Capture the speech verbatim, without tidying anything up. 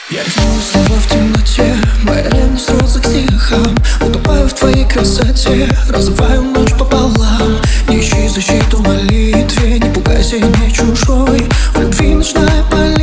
Я рифмую слова в темноте, моя ревность розок стихам. Утопаю в твоей красоте, разрываю ночь пополам. Не ищи защиту в молитве, не пугайся, не чужой. В любви ночная поля.